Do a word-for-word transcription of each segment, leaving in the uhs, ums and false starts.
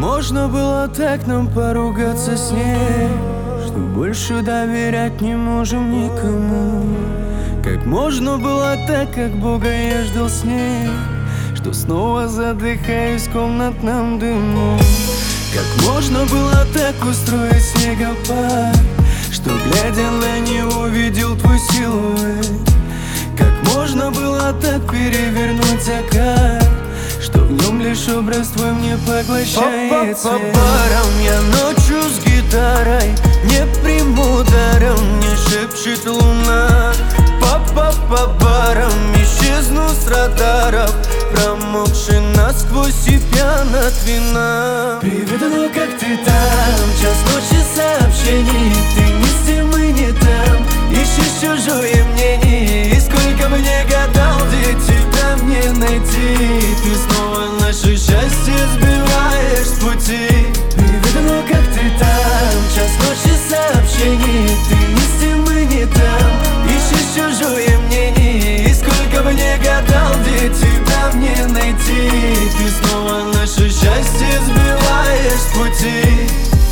можно было так нам поругаться с ней, что больше доверять не можем никому? Как можно было так, как Бога я ждал с ней, что снова задыхаюсь в комнатном дыму? Как можно было так устроить снегопад, что, глядя на него, видел твой силуэт? Как можно было так перевернуть закат, что в нем лишь образ твой мне поглощает свет? По барам я ночью с гитарой, не приму даром, мне шепчет луна. По по барам исчезну с радаров, промокший насквозь и пьян от вина. Привет, ну как ты там? Час ночи сообщений, ты ни с тем и не там, ищешь чужое мнение. И сколько бы не гадал, где тебя мне найти, ты снова наше счастье сбиваешь с пути. Привет, ну как ты там? Час ночи сообщений, ты ни с тем и не там, ищешь чужое мнение. И сколько бы не гадал, где тебя мне найти, ты снова наше счастье сбиваешь с пути.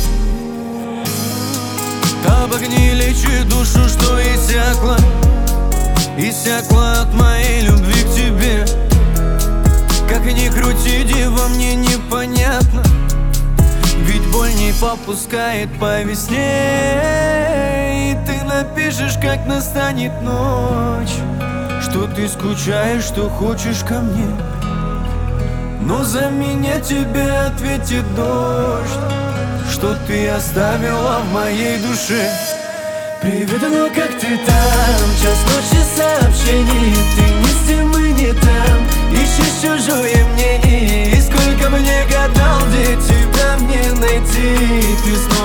Обогни лечи душу, что иссякла, иссякла от моей любви к тебе. Как ни крути, дева, мне непонятно, ведь боль не попускает по весне. И ты напишешь, как настанет ночь, что ты скучаешь, что хочешь ко мне, но за меня тебе ответит дождь, что ты оставила в моей душе. Привет, ну как ты там? Час ночи сообщений, ты ни с тем и не там, ищешь чужое мнение. И сколько бы не гадал, где тебя мне найти, ты снова